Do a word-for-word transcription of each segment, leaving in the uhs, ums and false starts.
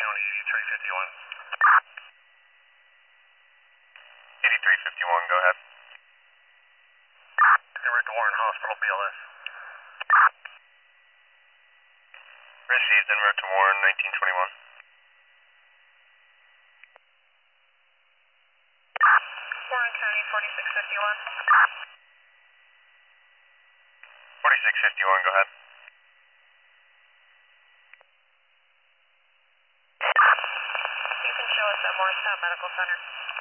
County, eighty-three fifty-one. eighty-three fifty-one, go ahead. We're at the Warren Hospital, B L S. Received en route to Warren, nineteen twenty-one. Warren County, forty-six fifty-one. forty-six fifty-one, go ahead. You can show us at Morristown Medical Center.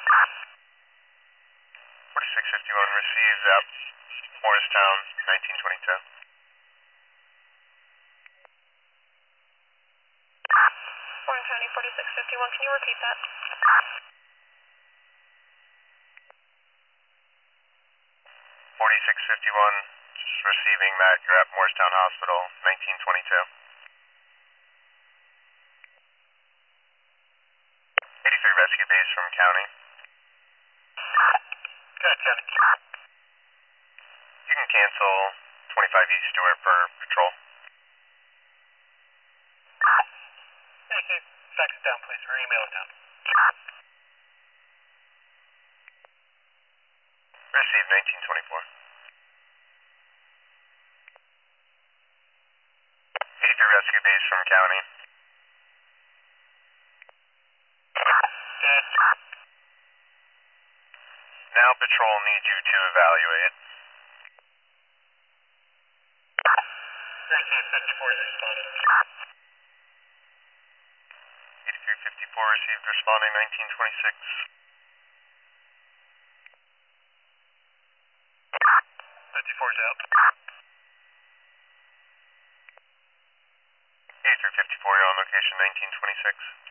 forty-six fifty-one, received at Morristown, nineteen twenty-two. Warren County, forty-six fifty-one, can you repeat that? forty-six fifty-one, just receiving that you're at Morristown Hospital, nineteen twenty-two. eighty-three rescue base from county. Got County. You can cancel twenty-five East Stewart for patrol. Hey, hey, fax it down, please, or email it down. Received nineteen twenty-four. eighty-three rescue base from county. Dead. Now patrol needs you to evaluate. nineteen fifty-four is responded. eighty-three fifty-four received, responding nineteen twenty-six. fifty-four is out. eighty-three fifty-four, you're on location nineteen twenty-six.